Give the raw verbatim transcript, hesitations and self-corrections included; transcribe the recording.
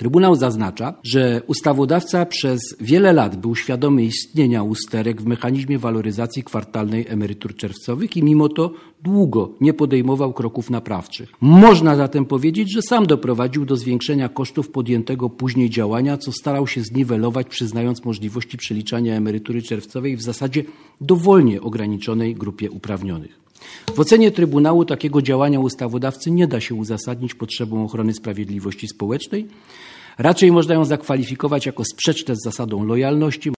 Trybunał zaznacza, że ustawodawca przez wiele lat był świadomy istnienia usterek w mechanizmie waloryzacji kwartalnej emerytur czerwcowych i mimo to długo nie podejmował kroków naprawczych. Można zatem powiedzieć, że sam doprowadził do zwiększenia kosztów podjętego później działania, co starał się zniwelować, przyznając możliwości przeliczania emerytury czerwcowej w zasadzie dowolnie ograniczonej grupie uprawnionych. W ocenie Trybunału takiego działania ustawodawcy nie da się uzasadnić potrzebą ochrony sprawiedliwości społecznej. Raczej można ją zakwalifikować jako sprzeczne z zasadą lojalności.